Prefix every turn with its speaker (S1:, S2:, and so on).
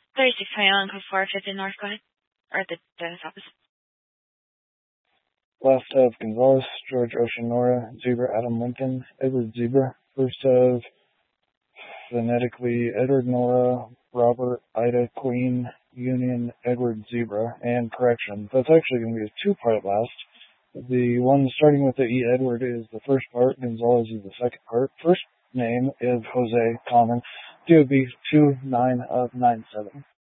S1: 36 Highland Code 450 North, go ahead. Or the opposite.
S2: Last of Gonzalez, George Ocean Nora, Zebra Adam Lincoln, Edward Zebra. First of phonetically Edward Nora, Robert Ida Queen, Union Edward Zebra, and correction. That's actually going to be a two-part last. The one starting with the E. Edward is the first part, Gonzalez is the second part. First name is Jose, common, DOB 29 of 97.